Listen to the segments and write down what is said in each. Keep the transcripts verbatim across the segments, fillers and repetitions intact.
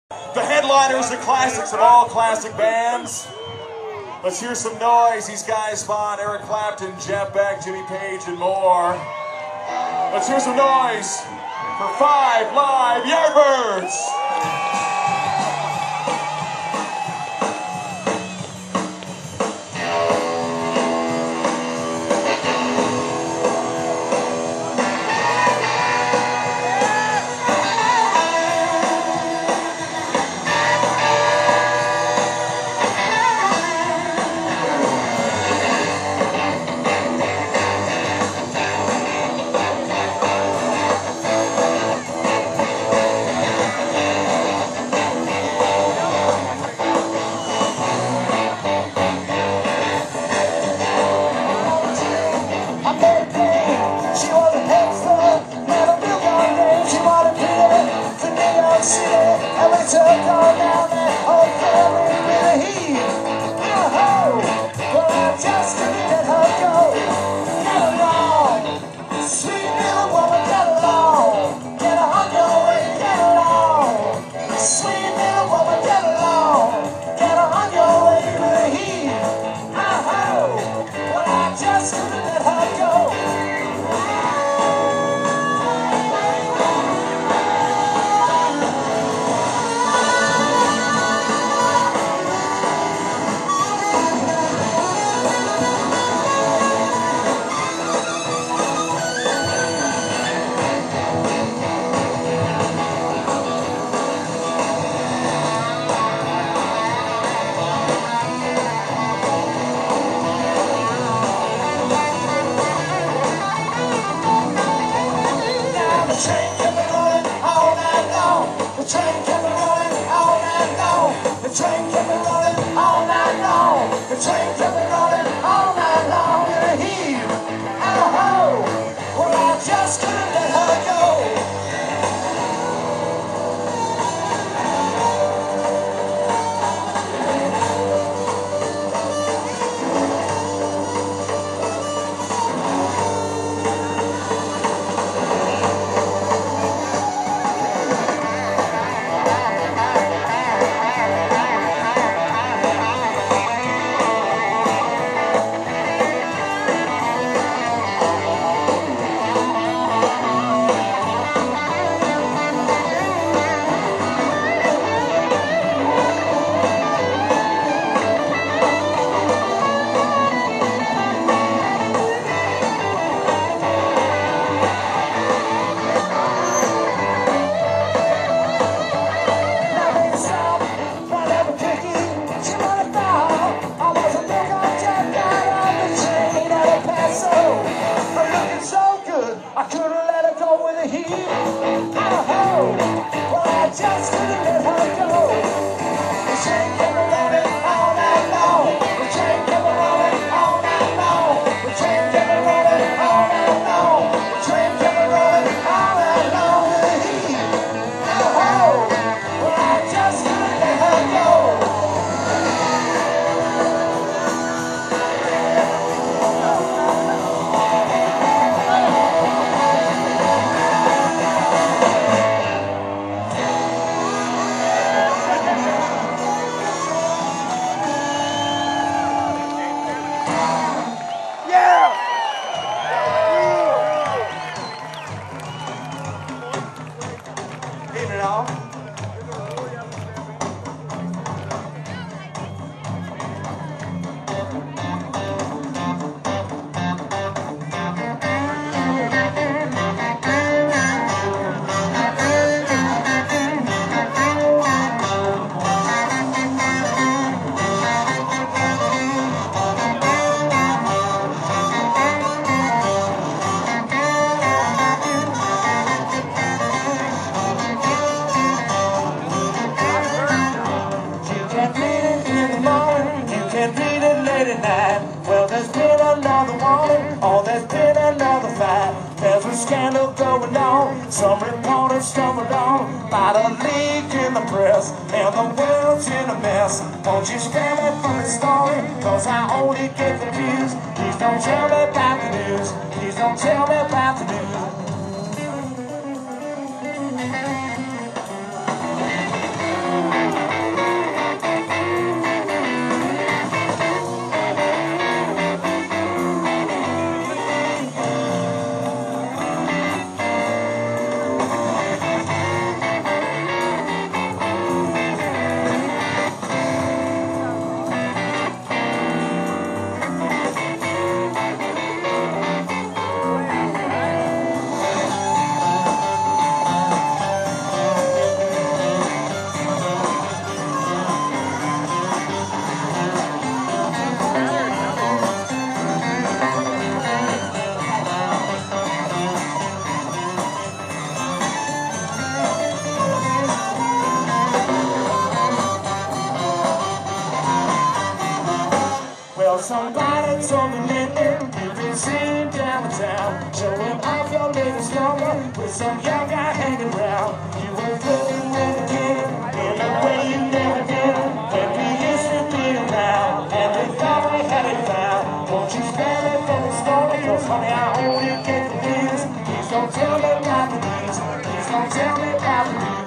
The headliners, the classics of all classic bands. Let's hear some noise. These guys spawn Eric Clapton, Jeff Beck, Jimmy Page, and more. Let's hear some noise for Five Live Yardbirds. Some reporters stumbled on about a leak in the press, and the world's in a mess. Won't you spare me from the story, cause I only get the views. Please don't tell me about the news. Please don't tell me about the news. somebody told me lately you've been seen downtown, showing off your latest number with some young guy hanging around. You were flirting with a kid in a way you never did, and we used to be around, and we thought we had it found. Won't you spare me from the story, cause honey, I only get the news. Please don't tell me about the news. Please don't tell me about the news.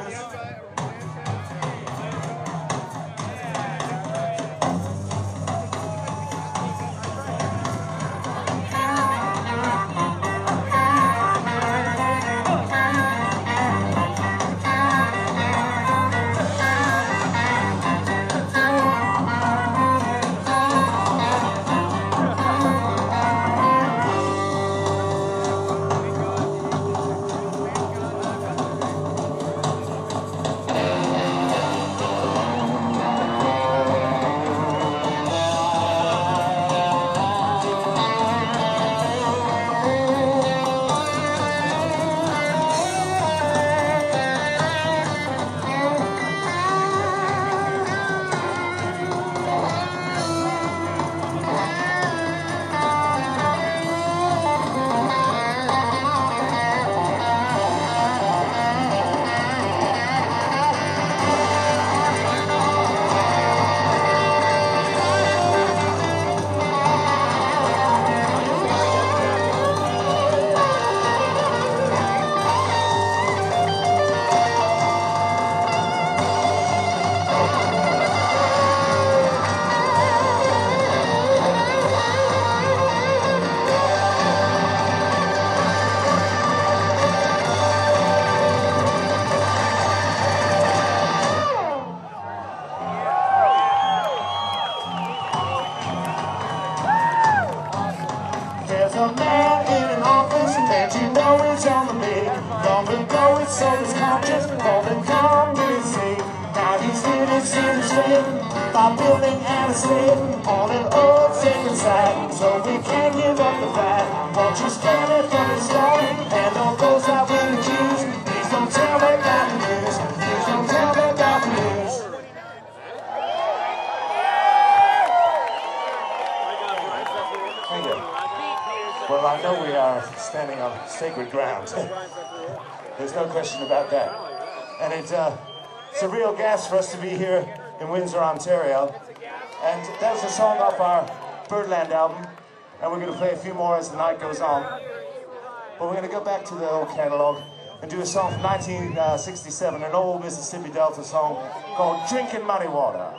There's a man in an office that you know is on the big. Long ago it's so conscious, all the community. Now he's living city straight by building an estate on an old sacred site. So we can't give up the fight. Won't you stand it from the start and don't close out with the Jews. Please don't tell me about the news. Please don't tell me about the news. Thank you. Well, I know we are standing on sacred ground. There's no question about that. And it, uh, it's a real gas for us to be here in Windsor, Ontario. And that was a song off our Birdland album. And we're going to play a few more as the night goes on. But we're going to go back to the old catalog and do a song from nineteen sixty-seven, an old Mississippi Delta song called Drinking Muddy Water.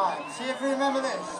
right, see if you remember this.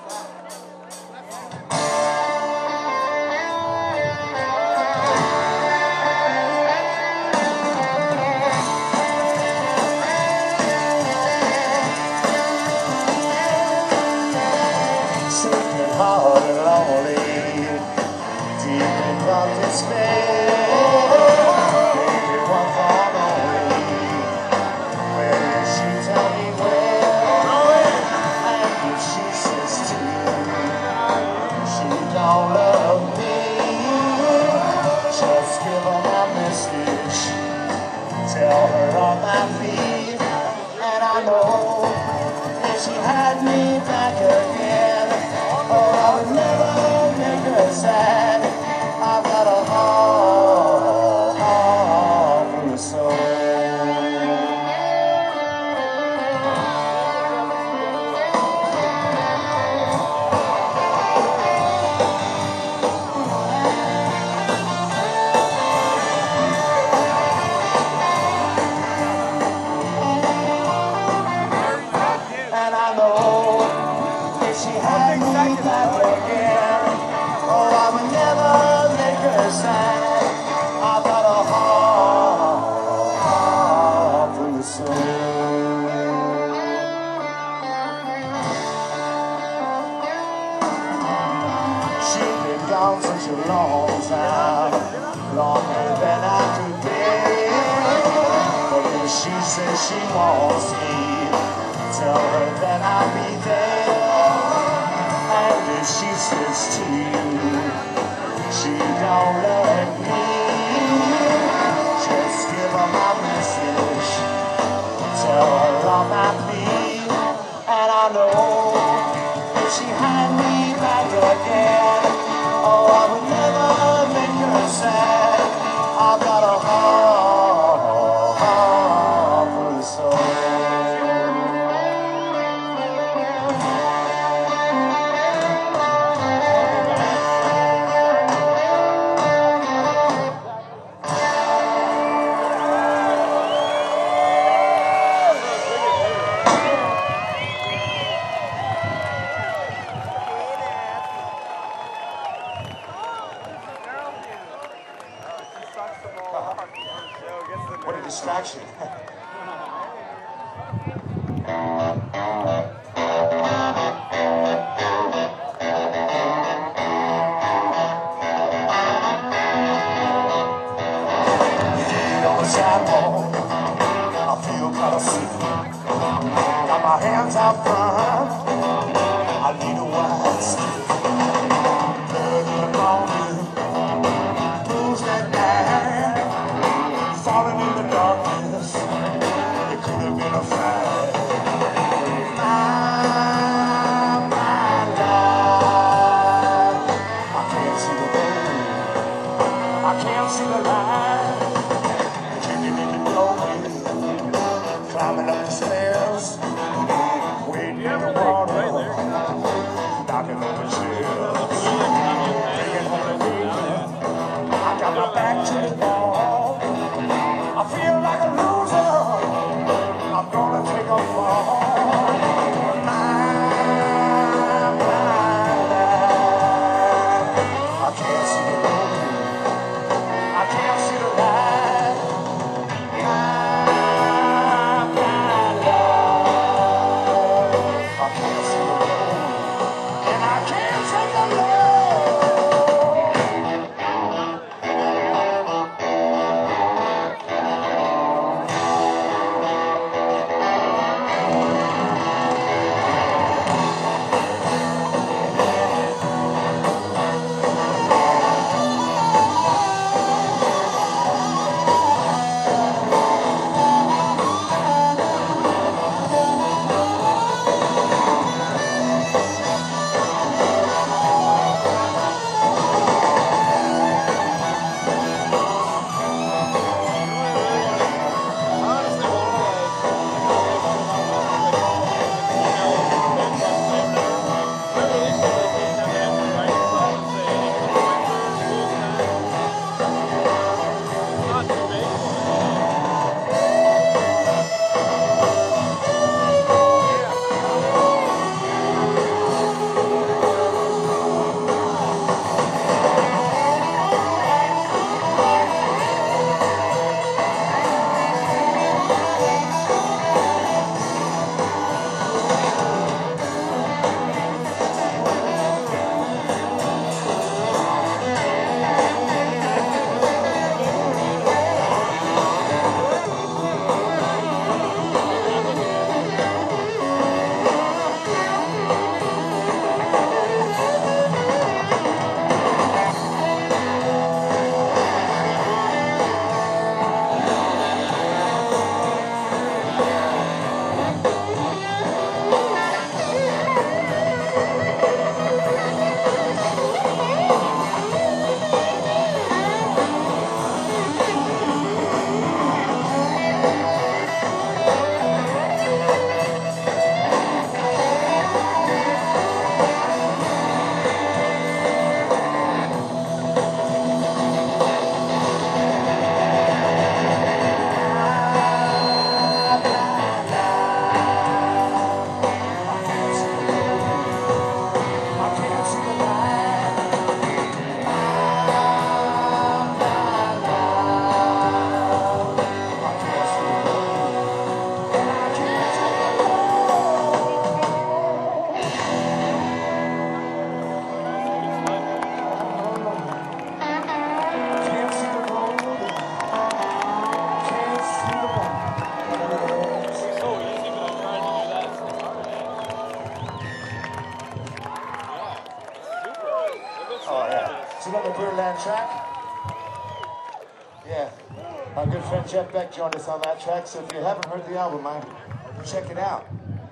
Sinking hard and lonely, deep in love despair. Baby, one thought only. Where did she tell me where? And if she says to you, she don't love me, just give her my message. Tell her on my feet, and I know if she had me back again, oh, I would never make her sad. I've got a heart, heart full of soul. And I know if she had me back again, oh, I would never make her sad. I've got a heart, heart full of soul. She's been gone such a long time, longer than I could bear. But if she says she wants me, tell her that I'll be there. And if she says to you, she don't love me, just give her my message. Tell her on my plea. And I know if she had me back again, oh, I would never make her sad. I've got a heart, heart full of soul. What a distraction. On the sidewalk, I feel kind of sick. Got my hands out front, I need a wide stick. Blood in the morning, blues that night, falling in the darkness, another Birdland track. Yeah, our good friend Jeff Beck joined us on that track, so if you haven't heard the album, man, check it out.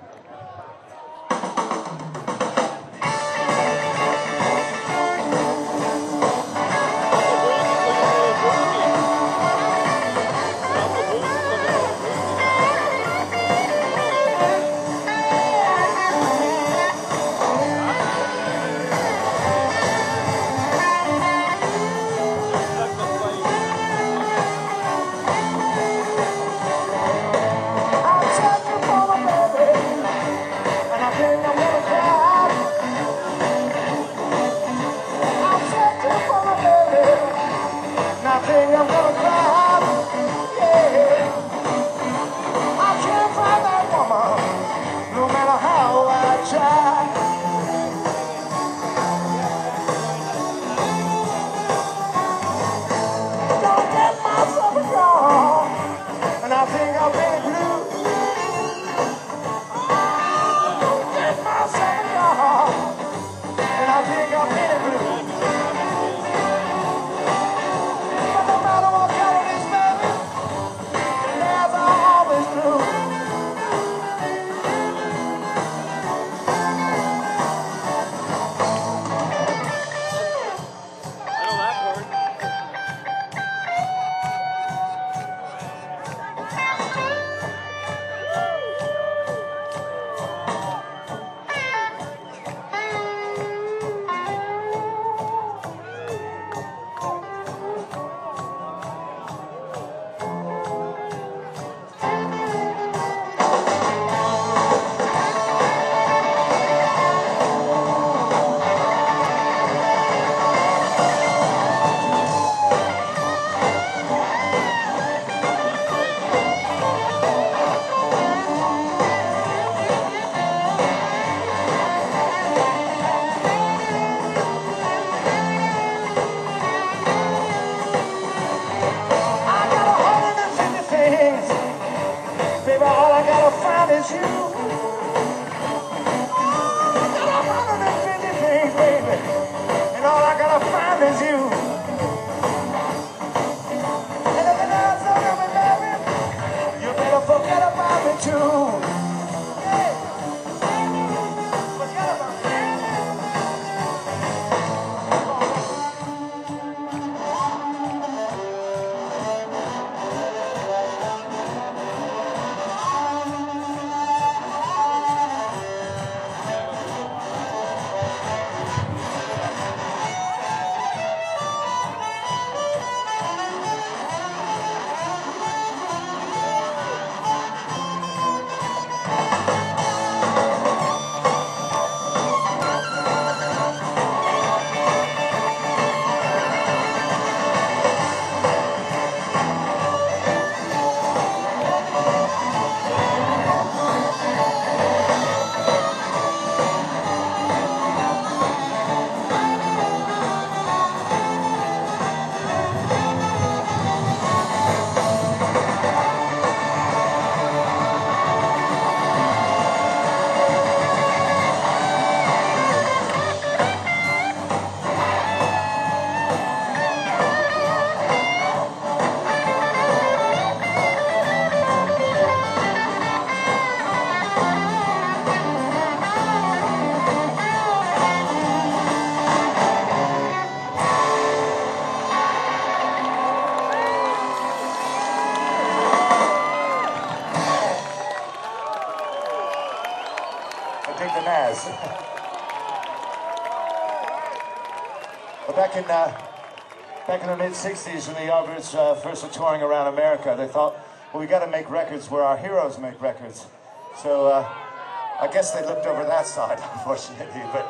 But back in uh, back in the mid sixties, when the Yardbirds uh, first were touring around America, they thought, well, we got to make records where our heroes make records. So uh, I guess they looked over that side, unfortunately. But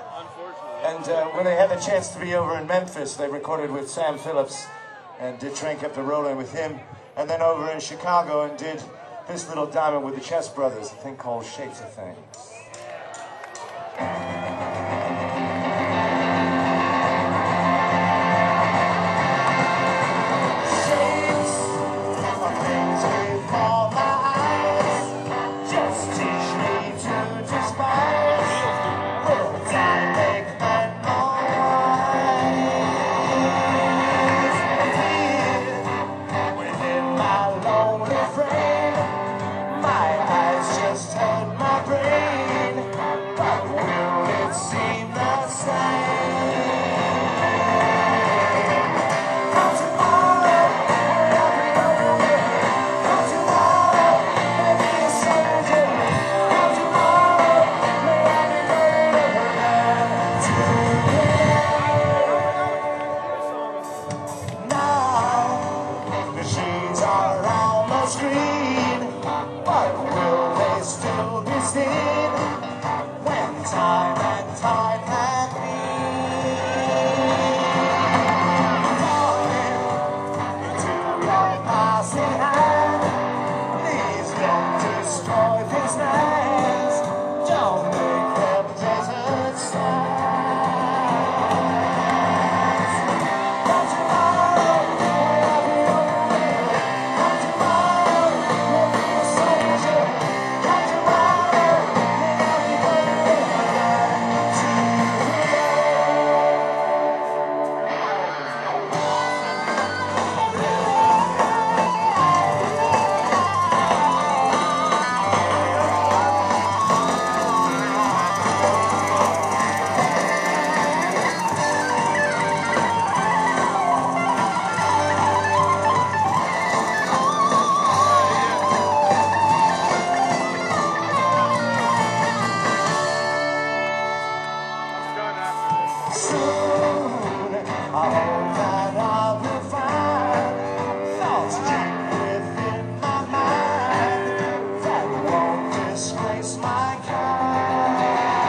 and uh, when they had the chance to be over in Memphis, they recorded with Sam Phillips and did Train Kept It Rolling with him. And then over in Chicago and did this little diamond with the Chess Brothers, a thing called Shapes of Things. Despise, words I make and more. tight like me. Falling into your passing hand. Please don't destroy these lands. Don't make them desert sands. Come tomorrow, we'll be over. Come tomorrow, we'll be a soldier. Come tomorrow, we'll be over. To soon, I hope that I will find thoughts deep within my mind that won't disgrace my kind.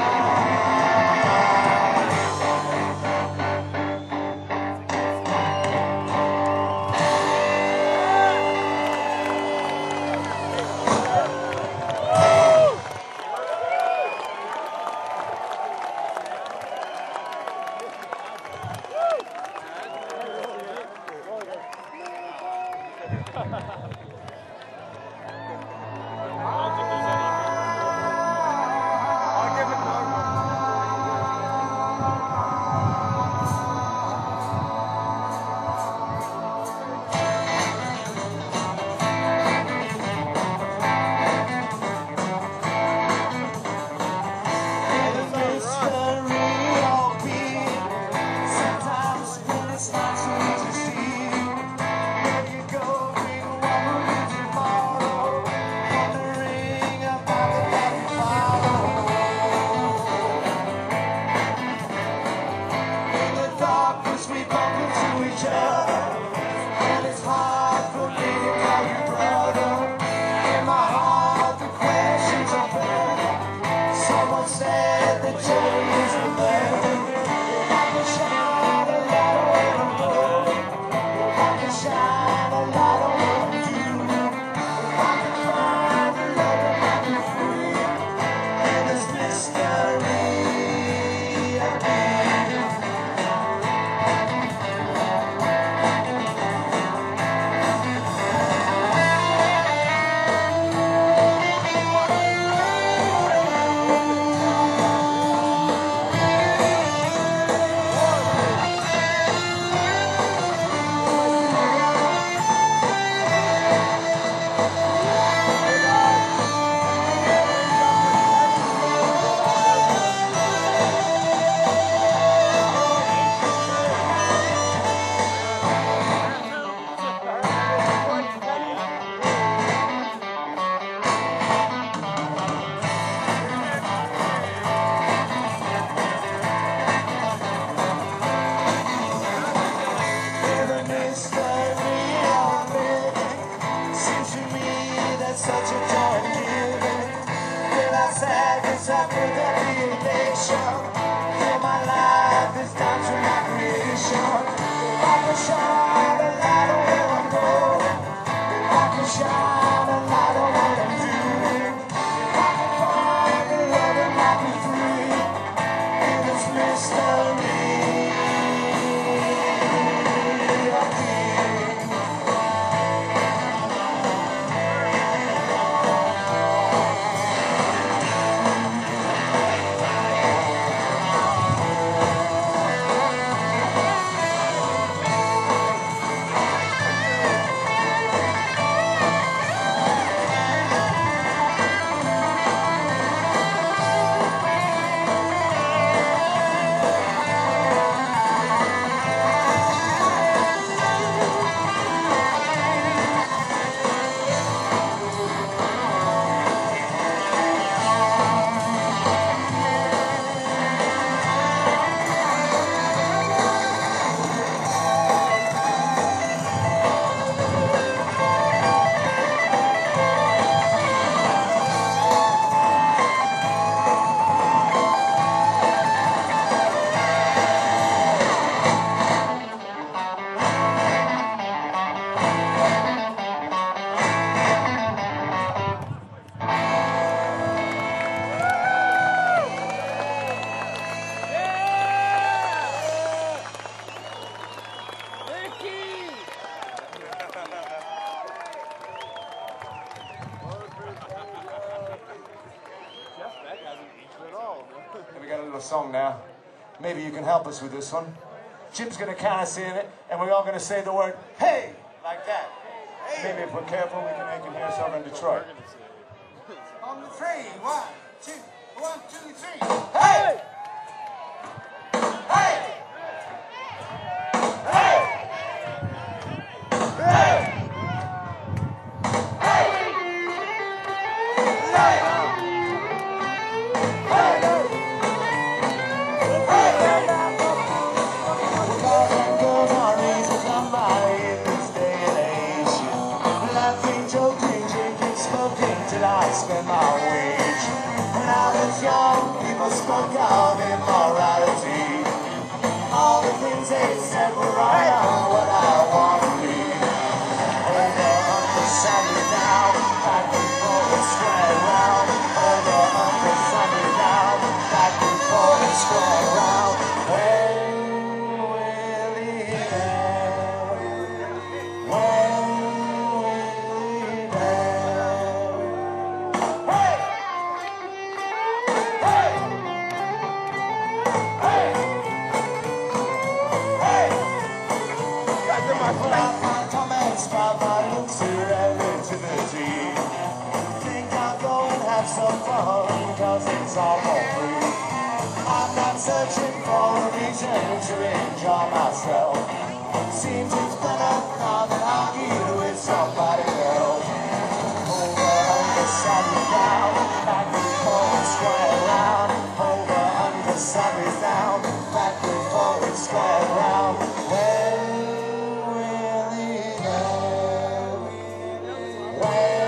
We bump into each other, and it's hard for me to call you brother. In my heart, the questions are burning. Someone said that joy is a burden. I can shine a light on what I'm doing. I can shine a light on what I'm doing. I can find the love that makes me free in this mystery of being. Such a joy in giving. Feel outside this after that realization. Feel my life is down to my creation. I can shine a light on where I'm going. I can shine a light on what I'm doing. I can find the love that might be free in this mystery of being. song now. Maybe you can help us with this one. Jim's gonna count us in it, and we're all gonna say the word, hey, like that. Maybe if we're careful, we can make it hear us over in Detroit. On the three, one, two, one, two, three. Hey! Hey! Hey! Hey! I spent my wage. When I was young, people spoke of immorality. All the things they said were right on what I want to be. Over under Sunday now, back and forth, square round. Over under Sunday now, back and forth, square round. When will it end? When will it end? Some fun, cause it's all for free. I'm not searching for a reason to enjoy myself. Seems it's better now than argue with somebody else. Over under Sunday down, back and forth, square round. Over under Sunday down, back and forth, square round. When will it end? When?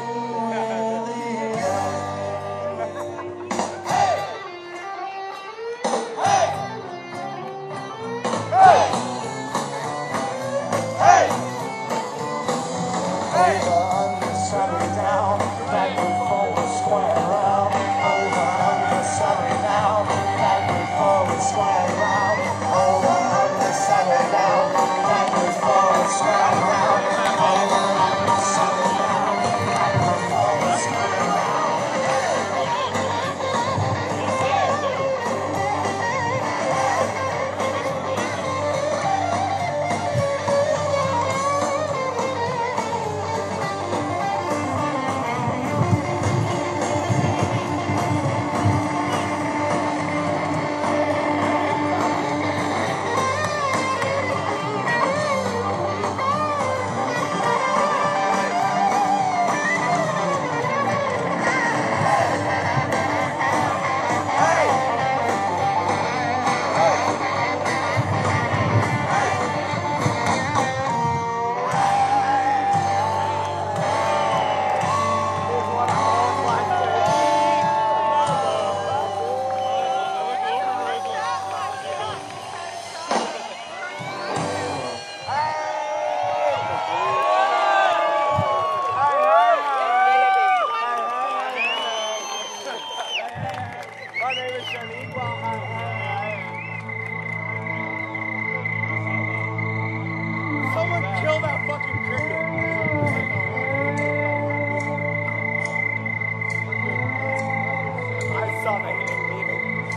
Someone kill that fucking cricket. I saw the hand leaving.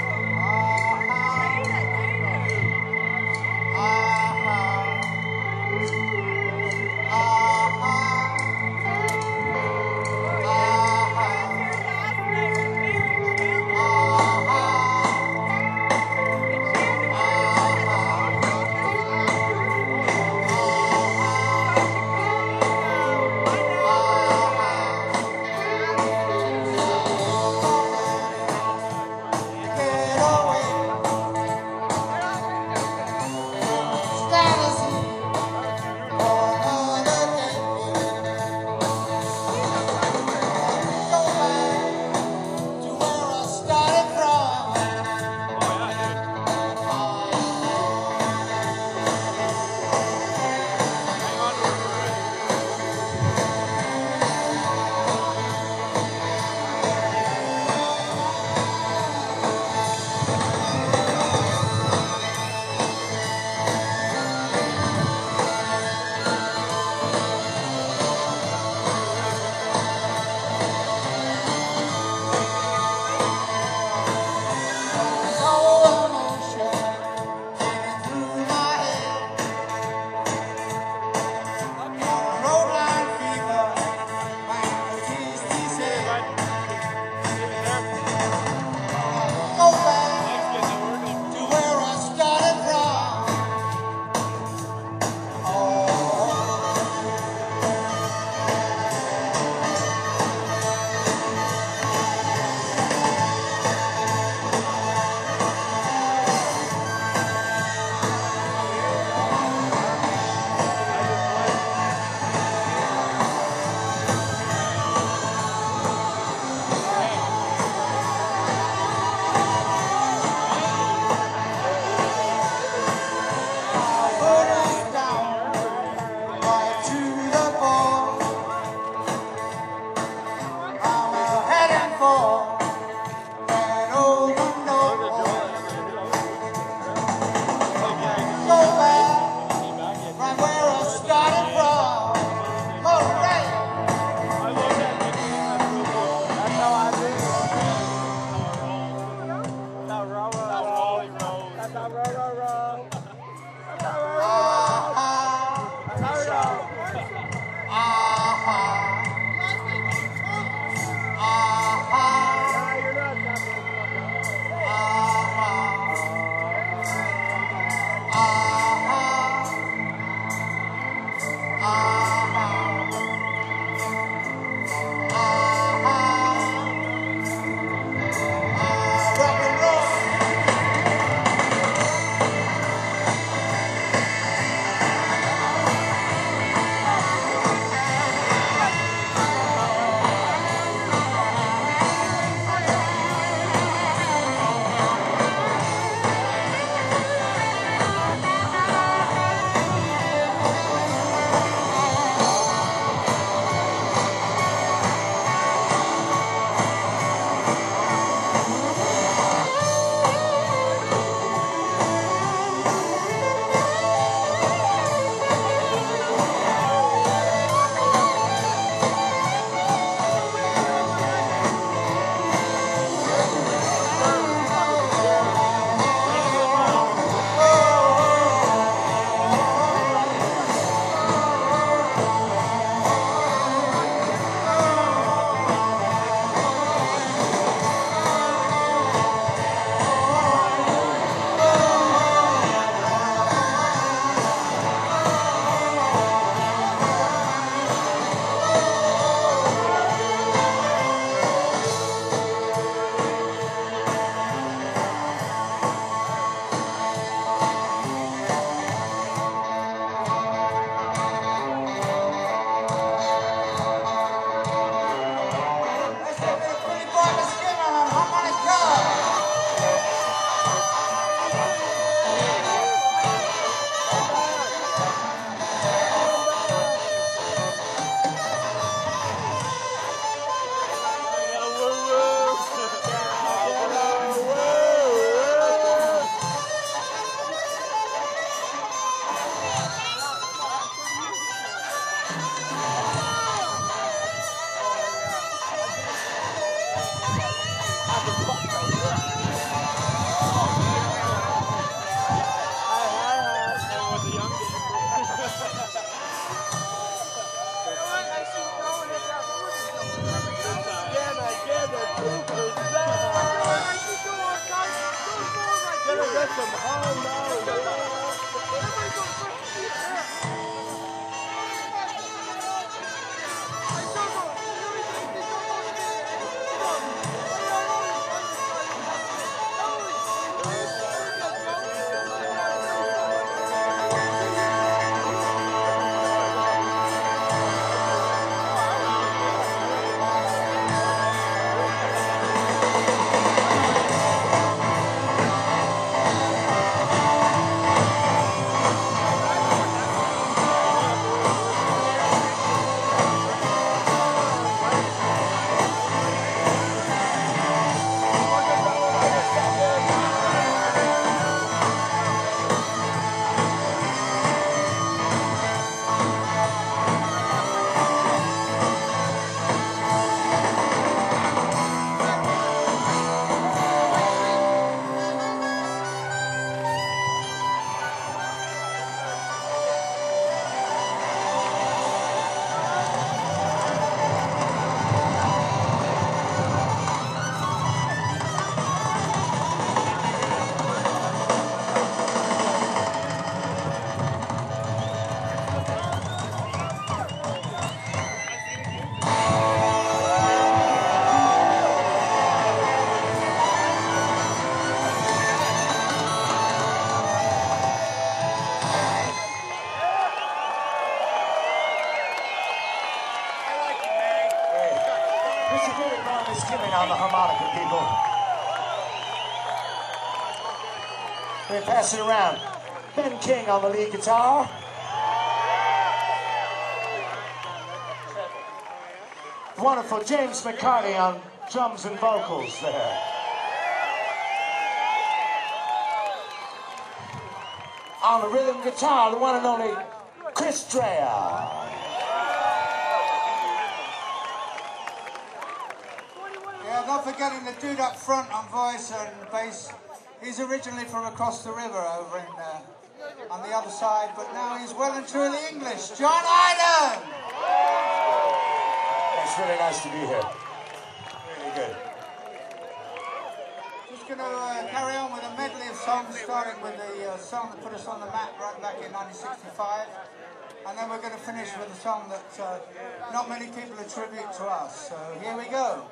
On the harmonica, people. They pass it around. Ben King on the lead guitar. Wonderful James McCarty on drums and vocals there. On the rhythm guitar, the one and only Chris Dreja. Yeah, not forgetting the dude up front on voice and bass, He's originally from across the river over in uh, on the other side, but now he's well and truly English. John Ireland! It's really nice to be here. Really good. Just going to uh, carry on with a medley of songs, starting with the uh, song that put us on the map right back in nineteen sixty-five. And then we're going to finish with a song that uh, not many people attribute to us. So here we go.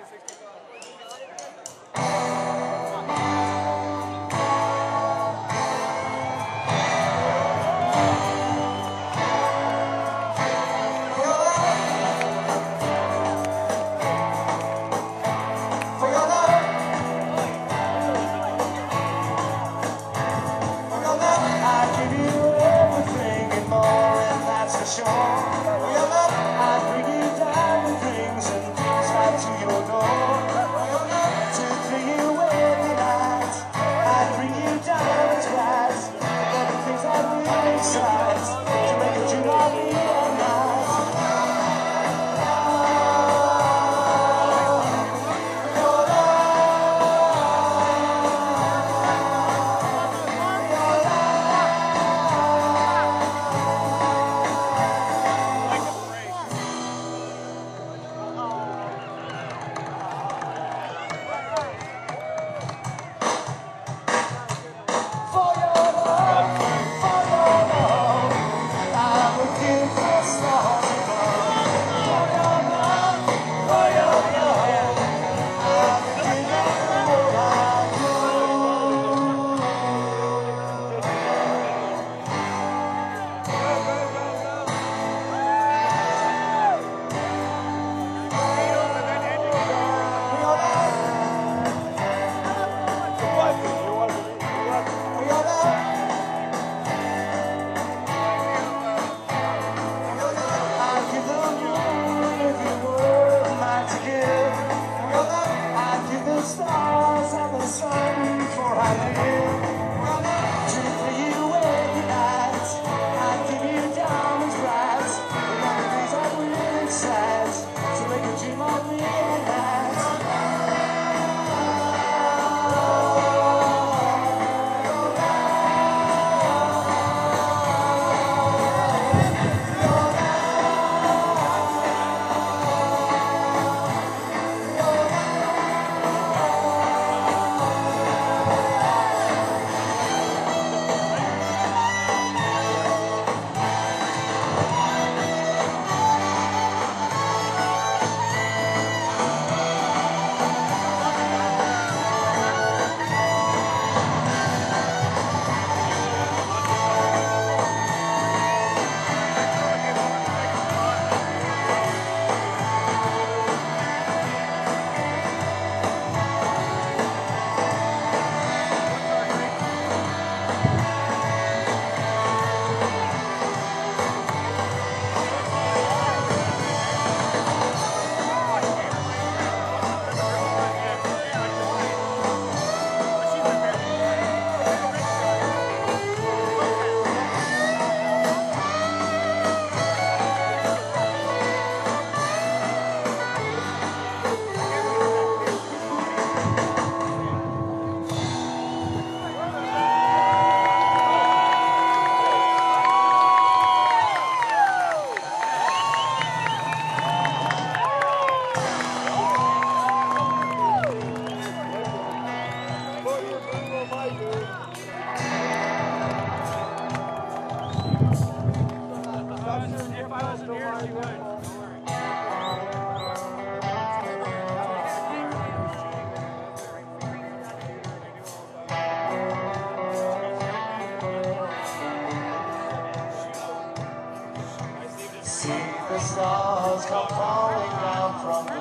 The stars come falling down from the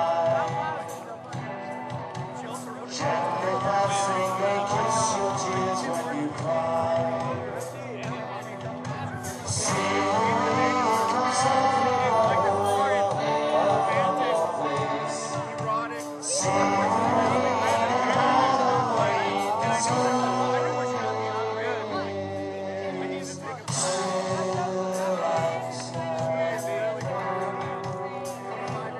sky. Gently passing, they kiss your tears when you cry. See the rain come softly over your face. See the rain hide away in school.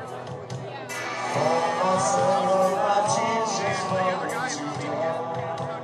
My tears just running to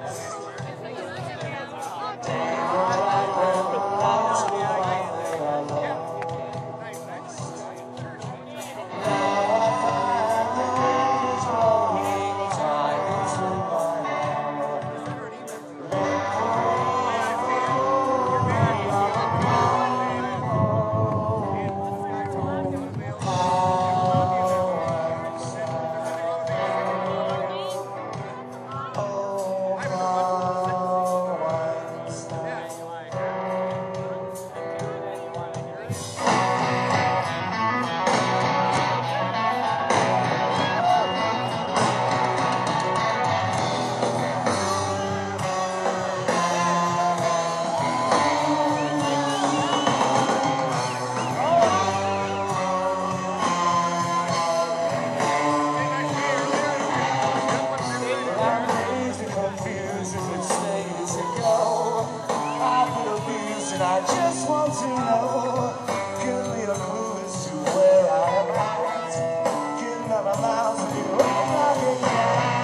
six days ago. I've been abused and I just want to know. Give me a clue as to where I am at. Getting out my mouth and you right like a cat.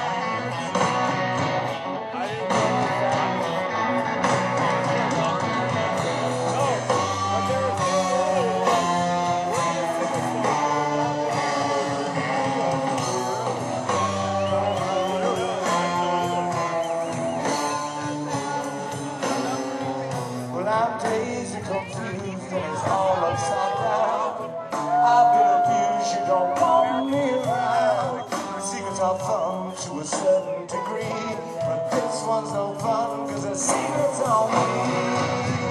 Well, I'm dazed and confused and it's all upside down. I've been abused, you don't want me around. The secrets are fun to a certain degree, but this one's no fun cause the secret's on me.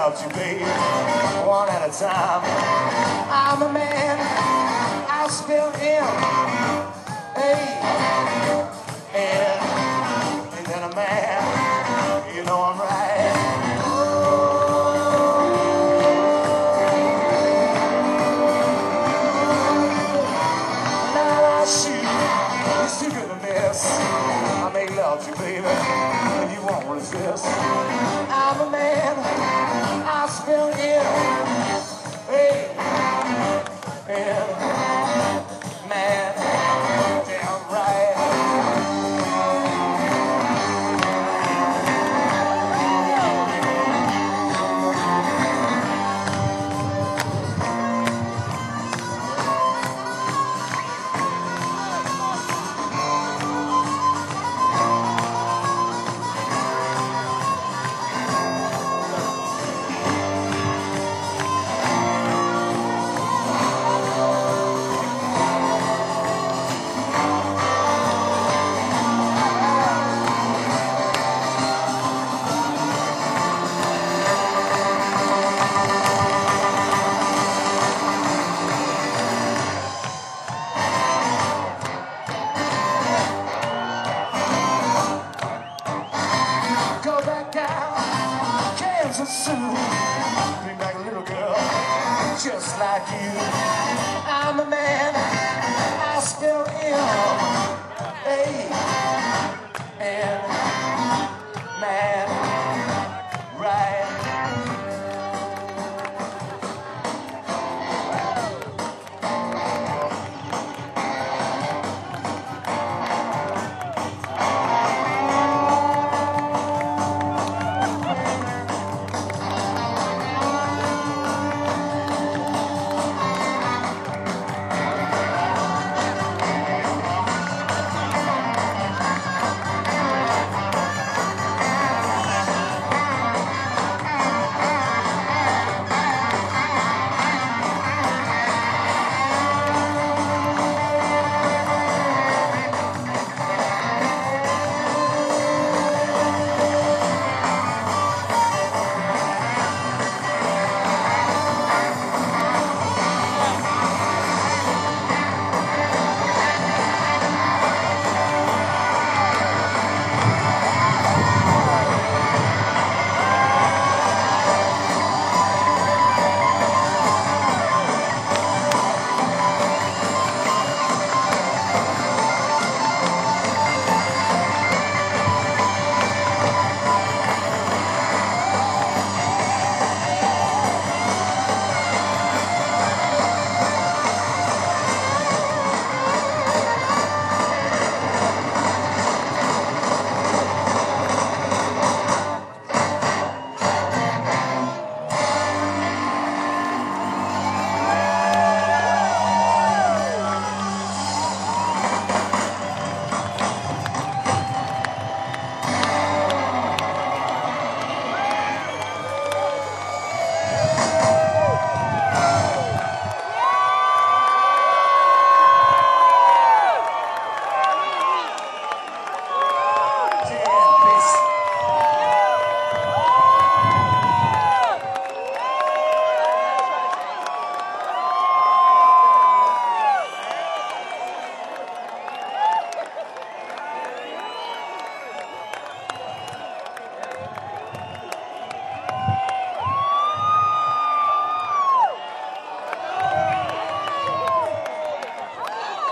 love you, baby, one at a time. I'm a man, I spell M, A, N, and then a man, you know I'm right. Now I shoot, you still gonna miss. I make love to you, baby, and you won't resist. I'm a man, I spell it, hey, and man, damn right. Go back down, Kansas City, bring back a little girl just like you. I'm a man, I spell M, A, N, man, right.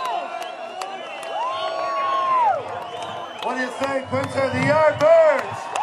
What do you think, Winter? The Yardbirds?